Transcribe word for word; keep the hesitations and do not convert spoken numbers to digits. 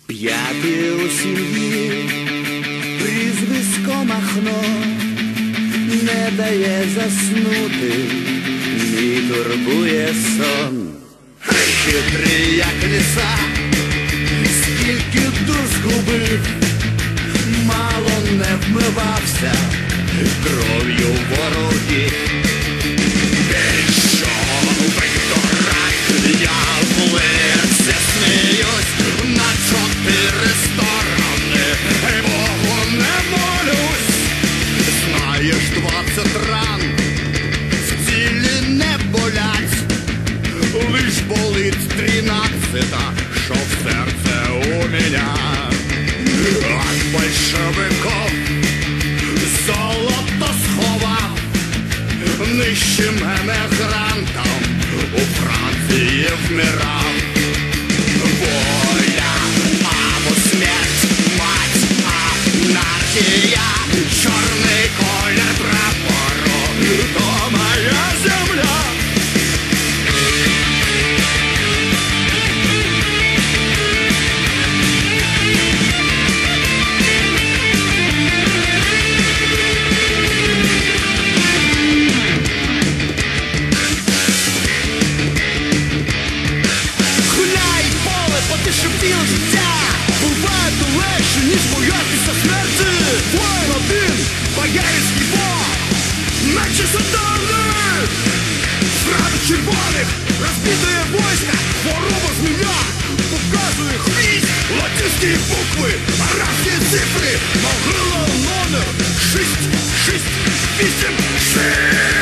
П'ятий у сім'ї, прізвисько Махно, не дає заснути, мій турбує сон. Хитрий, як ліса, скільки душ згубив, мало не вмивався кров'ю ворогів. Пішовий дурак, я в лице сміюсь на чотири сторони, Богу не молюсь. Знаєш, двадцять ран в тілі не болять, лиш болить тринадцята, що в серце у меня. От большевиков золото сховав нищим емігрантом, у Франції вмирав. Воля або смерть, мать, анархія, чорний колір прапору, то моя земля. Шепіл життя буває легше, ніж боятися смерті. Воїн один, боярський Бог, наче сатани. Зрада червоних розбитає войска, хвороба змія показує хвіст. Латинські букви, арабські цифри, могила номер шість, шість, вісім, шість.